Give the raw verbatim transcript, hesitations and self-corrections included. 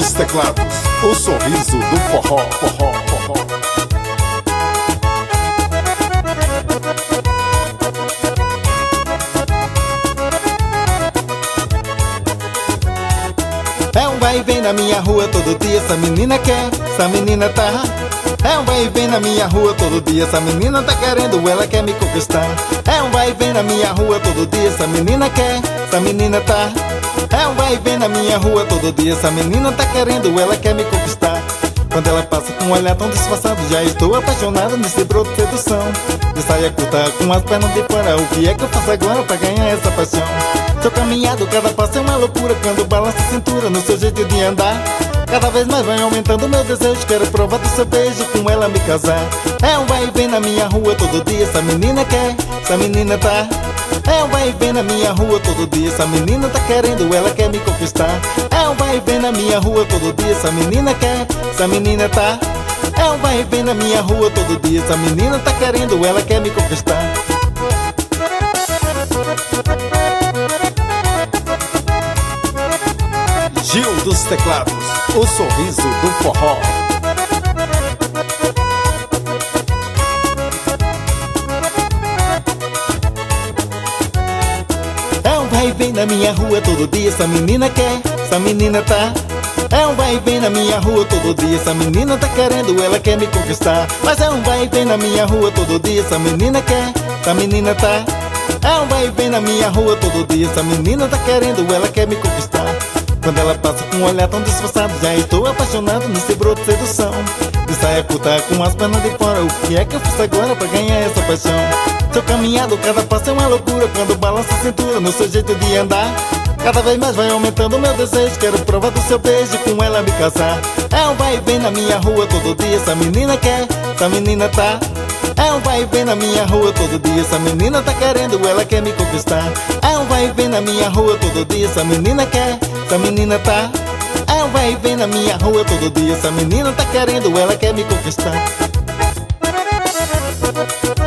dos teclados, o sorriso do forró, forró, forró. É um vai e vem na minha rua todo dia, essa menina quer, essa menina tá. É um vai e vem na minha rua todo dia, essa menina tá querendo, ela quer me conquistar. É um vai e vem na minha rua todo dia, essa menina quer, essa menina tá. É um vai e vem na minha rua todo dia, essa menina tá querendo, ela quer me conquistar. Quando ela passa com um olhar tão disfarçado, já estou apaixonado nesse broto de sedução. De saia curta com as pernas de fora, o que é que eu faço agora pra ganhar essa paixão? Seu caminhado, cada passo é uma loucura, quando balança a cintura no seu jeito de andar. Cada vez mais vai aumentando meu desejo, quero provar do seu beijo, com ela me casar. É um vai e vem na minha rua todo dia, essa menina quer, essa menina tá. É um vai e vem na minha rua todo dia, essa menina tá querendo, ela quer me conquistar. É um vai e vem na minha rua todo dia, essa menina quer, essa menina tá. É um vai e vem na minha rua todo dia, essa menina tá querendo, ela quer me conquistar. Gil dos teclados, o sorriso do forró. É um vai e vem na minha rua todo dia, essa menina quer, essa menina tá. É um vai e vem na minha rua todo dia, essa menina tá querendo, ela quer me conquistar. Mas é um vai e vem na minha rua todo dia, essa menina quer, essa menina tá. É um vai e vem na minha rua todo dia, essa menina tá querendo, ela quer me conquistar. Quando ela passa com um olhar tão disfarçado, já estou apaixonado nesse broto de sedução. De saia curta com as pernas de fora, o que é que eu faço agora pra ganhar essa paixão? Seu caminhado, cada passo é uma loucura, quando balança a cintura no seu jeito de andar. Cada vez mais vai aumentando meu desejo, quero provar do seu beijo, com ela me casar. É um vai e vem na minha rua todo dia, essa menina quer, essa menina tá. É um vai e vem na minha rua todo dia, essa menina tá querendo, ela quer me conquistar. É um vai e vem na minha rua todo dia, essa menina quer, essa menina tá. É um vai e vem na minha rua todo dia, essa menina tá querendo, ela quer me conquistar.